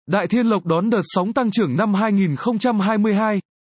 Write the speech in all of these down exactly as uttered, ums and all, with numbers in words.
Đại Thiên Lộc đón đợt sóng tăng trưởng năm hai nghìn không trăm hai mươi hai.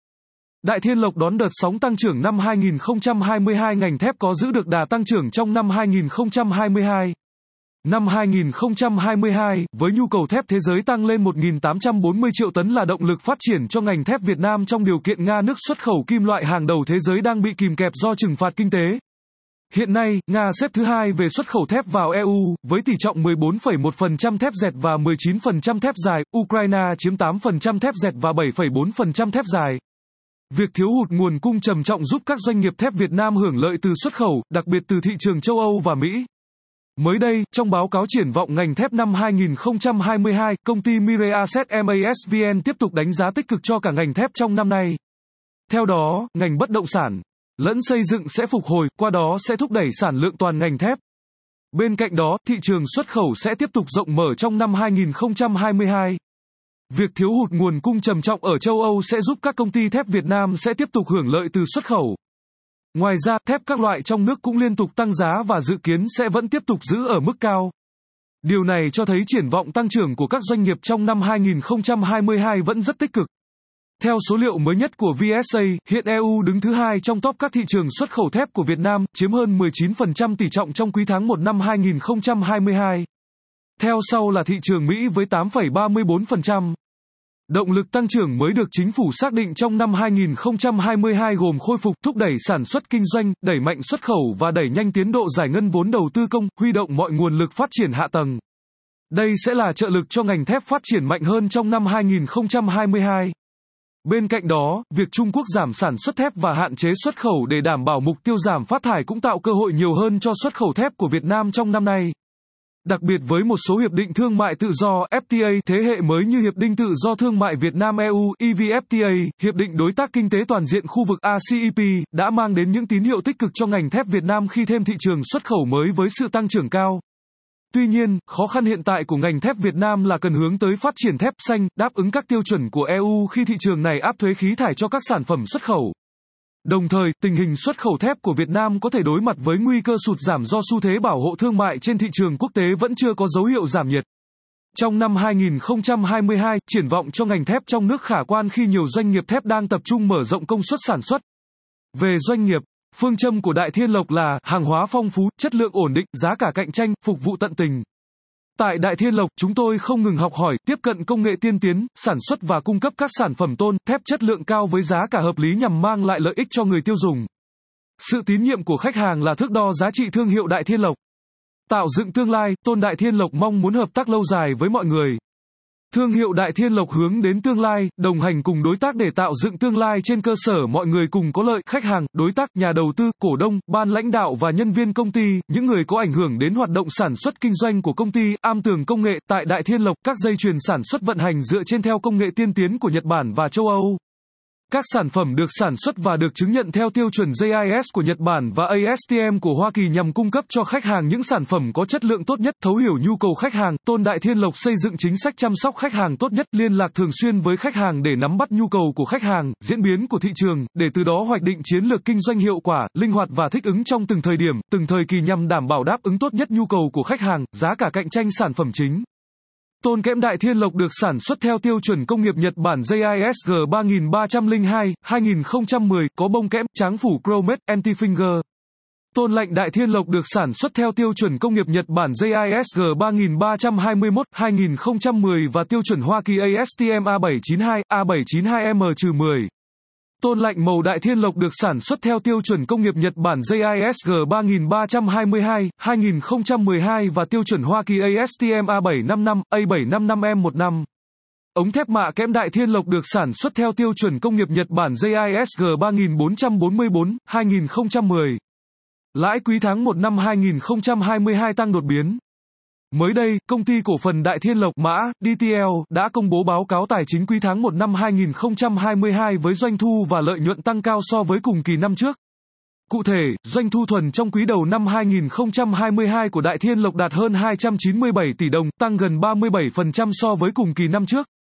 Đại Thiên Lộc đón đợt sóng tăng trưởng năm hai nghìn không trăm hai mươi hai, ngành thép có giữ được đà tăng trưởng trong năm hai nghìn không trăm hai mươi hai. Năm hai nghìn không trăm hai mươi hai, với nhu cầu thép thế giới tăng lên một nghìn tám trăm bốn mươi triệu tấn là động lực phát triển cho ngành thép Việt Nam trong điều kiện Nga, nước xuất khẩu kim loại hàng đầu thế giới, đang bị kìm kẹp do trừng phạt kinh tế. Hiện nay, Nga xếp thứ hai về xuất khẩu thép vào e u, với tỷ trọng mười bốn phẩy một phần trăm thép dẹt và mười chín phần trăm thép dài, Ukraine chiếm tám phần trăm thép dẹt và bảy phẩy bốn phần trăm thép dài. Việc thiếu hụt nguồn cung trầm trọng giúp các doanh nghiệp thép Việt Nam hưởng lợi từ xuất khẩu, đặc biệt từ thị trường châu Âu và Mỹ. Mới đây, trong báo cáo triển vọng ngành thép năm hai nghìn không trăm hai mươi hai, công ty Mirai Asset MASVN tiếp tục đánh giá tích cực cho cả ngành thép trong năm nay. Theo đó, ngành bất động sản lẫn xây dựng sẽ phục hồi, qua đó sẽ thúc đẩy sản lượng toàn ngành thép. Bên cạnh đó, thị trường xuất khẩu sẽ tiếp tục rộng mở trong năm hai nghìn không trăm hai mươi hai. Việc thiếu hụt nguồn cung trầm trọng ở châu Âu sẽ giúp các công ty thép Việt Nam sẽ tiếp tục hưởng lợi từ xuất khẩu. Ngoài ra, thép các loại trong nước cũng liên tục tăng giá và dự kiến sẽ vẫn tiếp tục giữ ở mức cao. Điều này cho thấy triển vọng tăng trưởng của các doanh nghiệp trong năm hai nghìn không trăm hai mươi hai vẫn rất tích cực. Theo số liệu mới nhất của vê ét a, hiện e u đứng thứ hai trong top các thị trường xuất khẩu thép của Việt Nam, chiếm hơn mười chín phần trăm tỷ trọng trong quý tháng một năm hai nghìn không trăm hai mươi hai. Theo sau là thị trường Mỹ với tám phẩy ba mươi bốn phần trăm. Động lực tăng trưởng mới được chính phủ xác định trong năm hai nghìn không trăm hai mươi hai gồm khôi phục, thúc đẩy sản xuất kinh doanh, đẩy mạnh xuất khẩu và đẩy nhanh tiến độ giải ngân vốn đầu tư công, huy động mọi nguồn lực phát triển hạ tầng. Đây sẽ là trợ lực cho ngành thép phát triển mạnh hơn trong năm hai nghìn không trăm hai mươi hai. Bên cạnh đó, việc Trung Quốc giảm sản xuất thép và hạn chế xuất khẩu để đảm bảo mục tiêu giảm phát thải cũng tạo cơ hội nhiều hơn cho xuất khẩu thép của Việt Nam trong năm nay. Đặc biệt với một số hiệp định thương mại tự do ép tê a thế hệ mới như Hiệp định Tự do Thương mại Việt Nam e u e vê ép tê a, Hiệp định Đối tác Kinh tế Toàn diện khu vực a xê e pê, đã mang đến những tín hiệu tích cực cho ngành thép Việt Nam khi thêm thị trường xuất khẩu mới với sự tăng trưởng cao. Tuy nhiên, khó khăn hiện tại của ngành thép Việt Nam là cần hướng tới phát triển thép xanh, đáp ứng các tiêu chuẩn của e u khi thị trường này áp thuế khí thải cho các sản phẩm xuất khẩu. Đồng thời, tình hình xuất khẩu thép của Việt Nam có thể đối mặt với nguy cơ sụt giảm do xu thế bảo hộ thương mại trên thị trường quốc tế vẫn chưa có dấu hiệu giảm nhiệt. Trong năm hai nghìn không trăm hai mươi hai, triển vọng cho ngành thép trong nước khả quan khi nhiều doanh nghiệp thép đang tập trung mở rộng công suất sản xuất. Về doanh nghiệp, phương châm của Đại Thiên Lộc là hàng hóa phong phú, chất lượng ổn định, giá cả cạnh tranh, phục vụ tận tình. Tại Đại Thiên Lộc, chúng tôi không ngừng học hỏi, tiếp cận công nghệ tiên tiến, sản xuất và cung cấp các sản phẩm tôn, thép chất lượng cao với giá cả hợp lý nhằm mang lại lợi ích cho người tiêu dùng. Sự tín nhiệm của khách hàng là thước đo giá trị thương hiệu Đại Thiên Lộc. Tạo dựng tương lai, Tôn Đại Thiên Lộc mong muốn hợp tác lâu dài với mọi người. Thương hiệu Đại Thiên Lộc hướng đến tương lai, đồng hành cùng đối tác để tạo dựng tương lai trên cơ sở mọi người cùng có lợi, khách hàng, đối tác, nhà đầu tư, cổ đông, ban lãnh đạo và nhân viên công ty, những người có ảnh hưởng đến hoạt động sản xuất kinh doanh của công ty, am tường công nghệ. Tại Đại Thiên Lộc, các dây chuyền sản xuất vận hành dựa trên theo công nghệ tiên tiến của Nhật Bản và châu Âu. Các sản phẩm được sản xuất và được chứng nhận theo tiêu chuẩn gi i ét của Nhật Bản và a ét tê em của Hoa Kỳ nhằm cung cấp cho khách hàng những sản phẩm có chất lượng tốt nhất, thấu hiểu nhu cầu khách hàng. Tôn Đại Thiên Lộc xây dựng chính sách chăm sóc khách hàng tốt nhất, liên lạc thường xuyên với khách hàng để nắm bắt nhu cầu của khách hàng, diễn biến của thị trường, để từ đó hoạch định chiến lược kinh doanh hiệu quả, linh hoạt và thích ứng trong từng thời điểm, từng thời kỳ nhằm đảm bảo đáp ứng tốt nhất nhu cầu của khách hàng, giá cả cạnh tranh sản phẩm chính. Tôn kẽm Đại Thiên Lộc được sản xuất theo tiêu chuẩn công nghiệp Nhật Bản gi i ét G ba ba không hai, hai nghìn không trăm mười, có bông kẽm, tráng phủ chromate, anti-finger. Tôn lạnh Đại Thiên Lộc được sản xuất theo tiêu chuẩn công nghiệp Nhật Bản gi i ét G ba ba hai mốt, hai nghìn không trăm mười và tiêu chuẩn Hoa Kỳ a ét tê em A bảy chín hai, A bảy chín hai M mười. Tôn lạnh màu Đại Thiên Lộc được sản xuất theo tiêu chuẩn công nghiệp Nhật Bản gi i ét G ba ba hai hai, hai nghìn không trăm mười hai và tiêu chuẩn Hoa Kỳ a ét tê em A bảy năm năm, A bảy năm năm M mười. Ống thép mạ kẽm Đại Thiên Lộc được sản xuất theo tiêu chuẩn công nghiệp Nhật Bản gi i ét G ba bốn bốn bốn, hai nghìn không trăm mười. Lãi quý tháng một năm hai nghìn không trăm hai mươi hai tăng đột biến. Mới đây, công ty cổ phần Đại Thiên Lộc mã đê tê lờ đã công bố báo cáo tài chính quý tháng một năm hai nghìn không trăm hai mươi hai với doanh thu và lợi nhuận tăng cao so với cùng kỳ năm trước. Cụ thể, doanh thu thuần trong quý đầu năm hai nghìn không trăm hai mươi hai của Đại Thiên Lộc đạt hơn hai trăm chín mươi bảy tỷ đồng, tăng gần ba mươi bảy phần trăm so với cùng kỳ năm trước.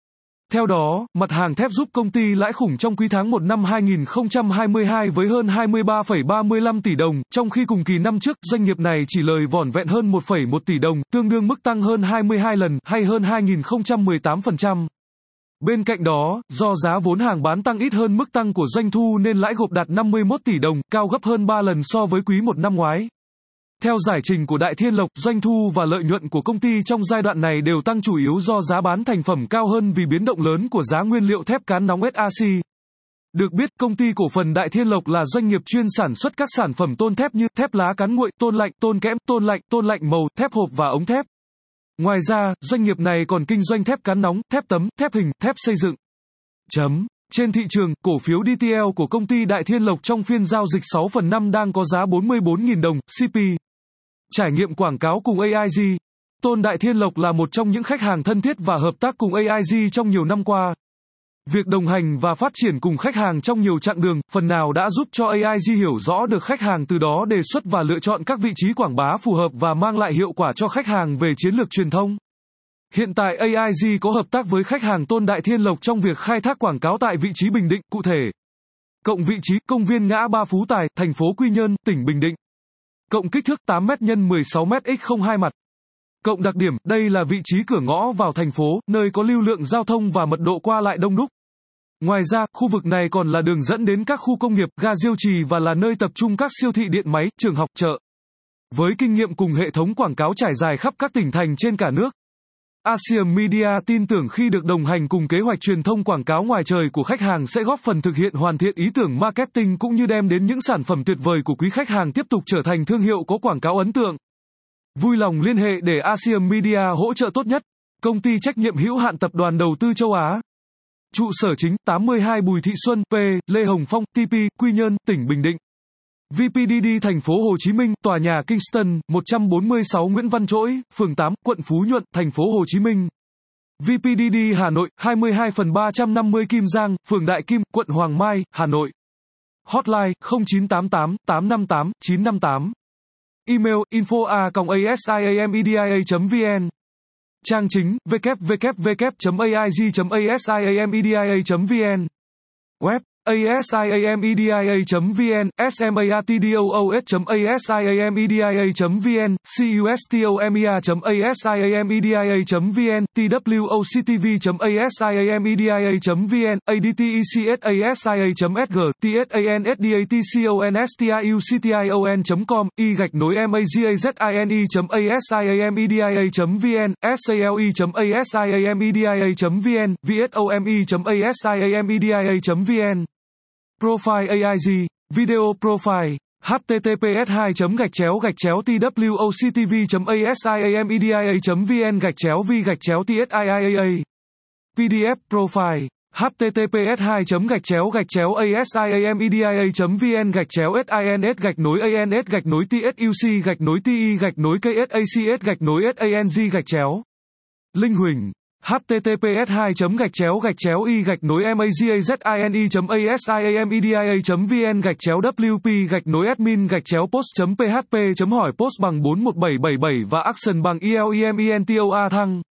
Theo đó, mặt hàng thép giúp công ty lãi khủng trong quý tháng một năm hai nghìn không trăm hai mươi hai với hơn hai mươi ba phẩy ba mươi lăm tỷ đồng, trong khi cùng kỳ năm trước, doanh nghiệp này chỉ lời vỏn vẹn hơn một phẩy một tỷ đồng, tương đương mức tăng hơn hai mươi hai lần, hay hơn hai nghìn không trăm mười tám phần trăm. Bên cạnh đó, do giá vốn hàng bán tăng ít hơn mức tăng của doanh thu nên lãi gộp đạt năm mươi mốt tỷ đồng, cao gấp hơn ba lần so với quý một năm ngoái. Theo giải trình của Đại Thiên Lộc, doanh thu và lợi nhuận của công ty trong giai đoạn này đều tăng chủ yếu do giá bán thành phẩm cao hơn vì biến động lớn của giá nguyên liệu thép cán nóng ét rờ xê. Được biết, công ty cổ phần Đại Thiên Lộc là doanh nghiệp chuyên sản xuất các sản phẩm tôn thép như thép lá cán nguội, tôn lạnh, tôn kẽm, tôn lạnh, tôn lạnh màu, thép hộp và ống thép. Ngoài ra, doanh nghiệp này còn kinh doanh thép cán nóng, thép tấm, thép hình, thép xây dựng. Chấm. Trên thị trường, cổ phiếu đê tê lờ của công ty Đại Thiên Lộc trong phiên giao dịch sáu phần năm đang có giá bốn mươi bốn nghìn đồng, xê pê. Trải nghiệm quảng cáo cùng a i giê. Tôn Đại Thiên Lộc là một trong những khách hàng thân thiết và hợp tác cùng a i giê trong nhiều năm qua. Việc đồng hành và phát triển cùng khách hàng trong nhiều chặng đường, phần nào đã giúp cho a i giê hiểu rõ được khách hàng, từ đó đề xuất và lựa chọn các vị trí quảng bá phù hợp và mang lại hiệu quả cho khách hàng về chiến lược truyền thông. Hiện tại a i giê có hợp tác với khách hàng Tôn Đại Thiên Lộc trong việc khai thác quảng cáo tại vị trí Bình Định, cụ thể. Cộng vị trí, công viên ngã ba Phú Tài, thành phố Quy Nhơn, tỉnh Bình Định. Cộng kích thước tám mét nhân mười sáu mét x không hai mặt. Cộng đặc điểm, đây là vị trí cửa ngõ vào thành phố, nơi có lưu lượng giao thông và mật độ qua lại đông đúc. Ngoài ra, khu vực này còn là đường dẫn đến các khu công nghiệp, ga diêu trì và là nơi tập trung các siêu thị điện máy, trường học, chợ. Với kinh nghiệm cùng hệ thống quảng cáo trải dài khắp các tỉnh thành trên cả nước, Asian Media tin tưởng khi được đồng hành cùng kế hoạch truyền thông quảng cáo ngoài trời của khách hàng sẽ góp phần thực hiện hoàn thiện ý tưởng marketing cũng như đem đến những sản phẩm tuyệt vời của quý khách hàng tiếp tục trở thành thương hiệu có quảng cáo ấn tượng. Vui lòng liên hệ để Asian Media hỗ trợ tốt nhất. Công ty trách nhiệm hữu hạn Tập đoàn Đầu tư Châu Á. Trụ sở chính tám mươi hai Bùi Thị Xuân, P, Lê Hồng Phong, tê pê, Quy Nhơn, tỉnh Bình Định. vê pê đê đê thành phố Hồ Chí Minh, tòa nhà Kingston, một trăm bốn mươi sáu Nguyễn Văn Trỗi, phường tám, quận Phú Nhuận, thành phố Hồ Chí Minh. vê pê đê đê Hà Nội, hai mươi hai ba trăm năm mươi Kim Giang, phường Đại Kim, quận Hoàng Mai, Hà Nội. Hotline không chín tám tám tám năm tám chín năm tám. Email info a còng asiamedia chấm vn. Trang chính w w w chấm a i g chấm asiamedia chấm vn. Web asiamedia chấm vn, smartdoos chấm asiamedia chấm vn, customia chấm asiamedia chấm vn, twoctv chấm asiamedia chấm vn, adtecsasia chấm sg, tsansdatconstrouction chấm com, y gạch nối mazazine chấm asiamedia chấm vn, sale chấm asiamedia chấm vn, vsome chấm asiamedia chấm vn. Profile a i giê, Video Profile, https hai gạch chéo gạch chéo twoctv chấm asiamedia chấm vn gạch chéo v gạch chéo tsiaa. pê đê ép Profile, https hai gạch chéo gạch chéo asiamedia chấm vn gạch chéo sins gạch nối ans gạch nối tsuc gạch nối ti gạch nối ksacs gạch nối sang gạch chéo. Linh Huỳnh, https hai gạch chéo gạch chéo y gạch nối mazazine chấm asiamedia chấm vn gạch chéo wp gạch nối admin gạch chéo post chấm php chấm hỏi post bằng bốn một bảy bảy bảy và action bằng elementor thăng.